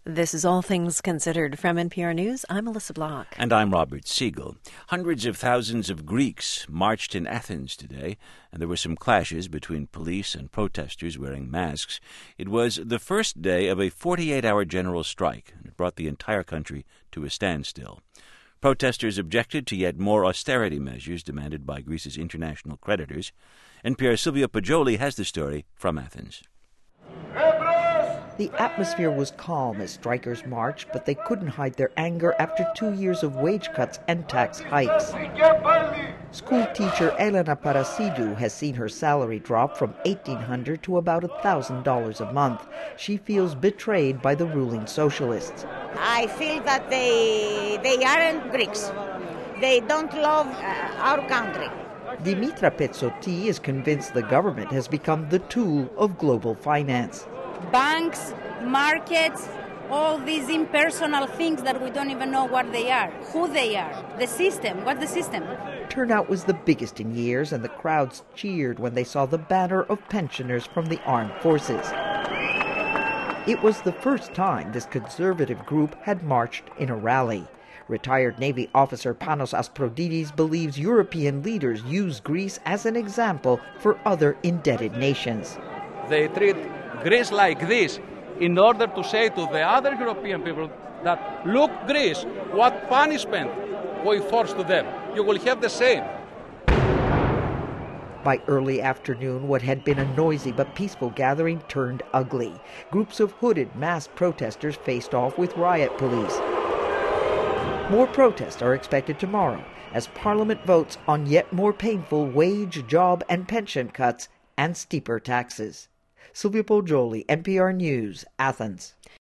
This is All Things Considered from NPR News. I'm Melissa Block. And I'm Robert Siegel. Hundreds of thousands of Greeks marched in Athens today, and there were some clashes between police and protesters wearing masks. It was the first day of a 48-hour general strike, and it brought the entire country to a standstill. Protesters objected to yet more austerity measures demanded by Greece's international creditors. NPR's Silvia Poggioli has the story from Athens. The atmosphere was calm as strikers marched, but they couldn't hide their anger after 2 years of wage cuts and tax hikes. School teacher Elena Parasidou has seen her salary drop from $1,800 to about $1,000 a month. She feels betrayed by the ruling socialists. I feel that they aren't Greeks. They don't love our country. Dimitra Petsotti is convinced the government has become the tool of global finance. Banks, markets, all these impersonal things that we don't even know what they are, who they are, the system, what's the system? Turnout was the biggest in years, and the crowds cheered when they saw the banner of pensioners from the armed forces. It was the first time this conservative group had marched in a rally. Retired Navy officer Panos Asprodidis believes European leaders use Greece as an example for other indebted nations. They treat Greece like this in order to say to the other European people that, look, Greece, what punishment we force to them. You will have the same. By early afternoon, what had been a noisy but peaceful gathering turned ugly. Groups of hooded, masked protesters faced off with riot police. More protests are expected tomorrow as Parliament votes on yet more painful wage, job, and pension cuts and steeper taxes. Silvia Poggioli, NPR News, Athens.